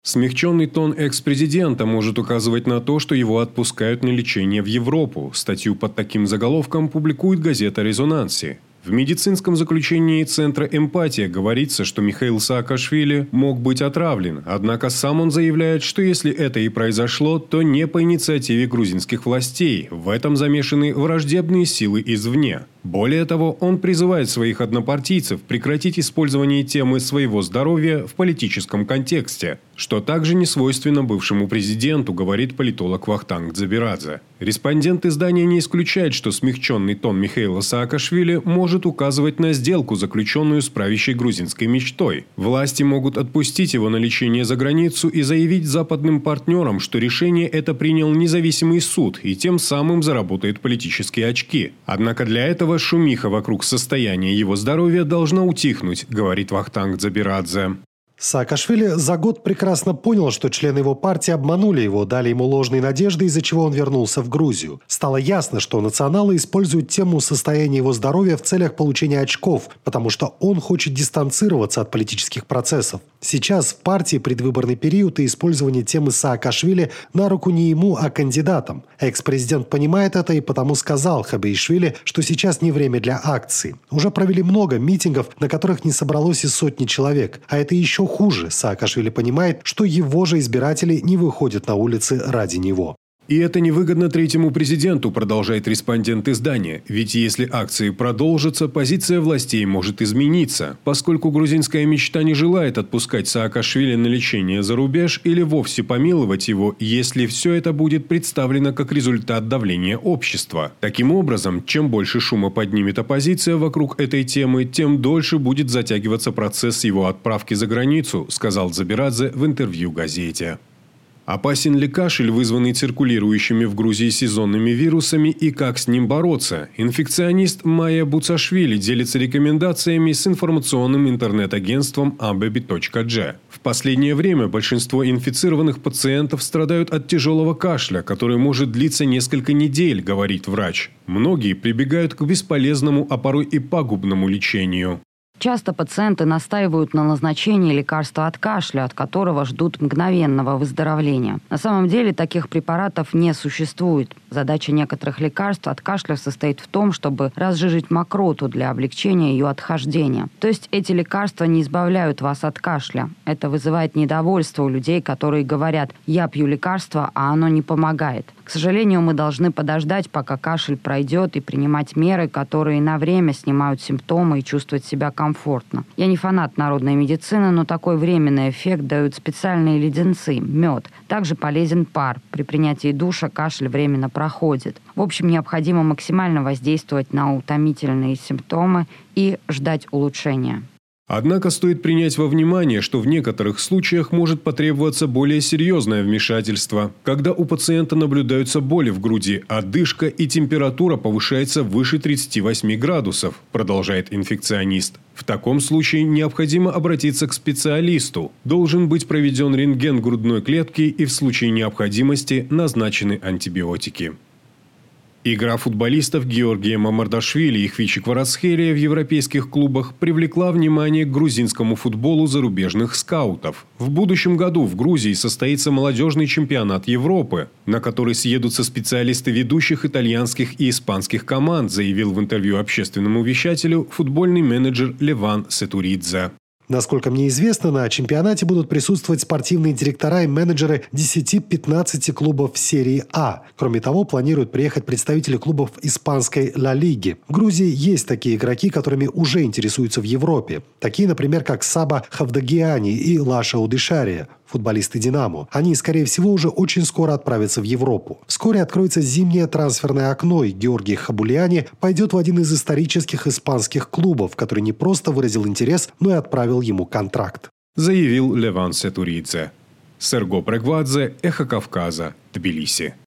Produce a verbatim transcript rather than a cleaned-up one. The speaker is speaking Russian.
Смягченный тон экс-президента может указывать на то, что его отпускают на лечение в Европу. Статью под таким заголовком публикует газета «Резонанси». В медицинском заключении Центра «Эмпатия» говорится, что Михаил Саакашвили мог быть отравлен, однако сам он заявляет, что если это и произошло, то не по инициативе грузинских властей. В этом замешаны враждебные силы извне. Более того, он призывает своих однопартийцев прекратить использование темы своего здоровья в политическом контексте, что также не свойственно бывшему президенту, говорит политолог Вахтанг Дзабирадзе. Респондент издания не исключает, что смягченный тон Михаила Саакашвили может указывать на сделку, заключенную с правящей грузинской мечтой. Власти могут отпустить его на лечение за границу и заявить западным партнерам, что решение это принял независимый суд и тем самым заработает политические очки. Однако для этого шумиха вокруг состояния его здоровья должна утихнуть, говорит Вахтанг Дзабирадзе. Саакашвили за год прекрасно понял, что члены его партии обманули его, дали ему ложные надежды, из-за чего он вернулся в Грузию. Стало ясно, что националы используют тему состояния его здоровья в целях получения очков, потому что он хочет дистанцироваться от политических процессов. Сейчас в партии предвыборный период и использование темы Саакашвили на руку не ему, а кандидатам. Экс-президент понимает это и потому сказал Хабеишвили, что сейчас не время для акций. Уже провели много митингов, на которых не собралось и сотни человек. А это еще хуже. Саакашвили понимает, что его же избиратели не выходят на улицы ради него. И это невыгодно третьему президенту, продолжает респондент издания. Ведь если акции продолжатся, позиция властей может измениться, поскольку грузинская мечта не желает отпускать Саакашвили на лечение за рубеж или вовсе помиловать его, если все это будет представлено как результат давления общества. Таким образом, чем больше шума поднимет оппозиция вокруг этой темы, тем дольше будет затягиваться процесс его отправки за границу, сказал Дзабирадзе в интервью газете. Опасен ли кашель, вызванный циркулирующими в Грузии сезонными вирусами, и как с ним бороться? Инфекционист Майя Буцашвили делится рекомендациями с информационным интернет-агентством абеби точка джи. В последнее время большинство инфицированных пациентов страдают от тяжелого кашля, который может длиться несколько недель, говорит врач. Многие прибегают к бесполезному, а порой и пагубному лечению. Часто пациенты настаивают на назначении лекарства от кашля, от которого ждут мгновенного выздоровления. На самом деле таких препаратов не существует. Задача некоторых лекарств от кашля состоит в том, чтобы разжижить мокроту для облегчения ее отхождения. То есть эти лекарства не избавляют вас от кашля. Это вызывает недовольство у людей, которые говорят: «Я пью лекарство, а оно не помогает». К сожалению, мы должны подождать, пока кашель пройдет, и принимать меры, которые на время снимают симптомы и чувствовать себя комфортно. Я не фанат народной медицины, но такой временный эффект дают специальные леденцы, мед. Также полезен пар. При принятии душа кашель временно проходит. В общем, необходимо максимально воздействовать на утомительные симптомы и ждать улучшения. Однако стоит принять во внимание, что в некоторых случаях может потребоваться более серьезное вмешательство, когда у пациента наблюдаются боли в груди, одышка и температура повышается выше тридцати восьми градусов, продолжает инфекционист. В таком случае необходимо обратиться к специалисту. Должен быть проведен рентген грудной клетки и в случае необходимости назначены антибиотики. Игра футболистов Георгия Мамардашвили и Хвичи Кварацхелия в европейских клубах привлекла внимание к грузинскому футболу зарубежных скаутов. В будущем году в Грузии состоится молодежный чемпионат Европы, на который съедутся специалисты ведущих итальянских и испанских команд, заявил в интервью общественному вещателю футбольный менеджер Леван Сетуридзе. Насколько мне известно, на чемпионате будут присутствовать спортивные директора и менеджеры десяти-пятнадцати клубов в серии А. Кроме того, планируют приехать представители клубов испанской Ла Лиги. В Грузии есть такие игроки, которыми уже интересуются в Европе. Такие, например, как Саба Хавдагиани и Лаша Удышария, футболисты «Динамо». Они, скорее всего, уже очень скоро отправятся в Европу. Вскоре откроется зимнее трансферное окно, и Георгий Хабулиани пойдет в один из исторических испанских клубов, который не просто выразил интерес, но и отправил ему контракт. Заявил Леван Сетуридзе. Серго Прегвадзе, Эхо Кавказа, Тбилиси.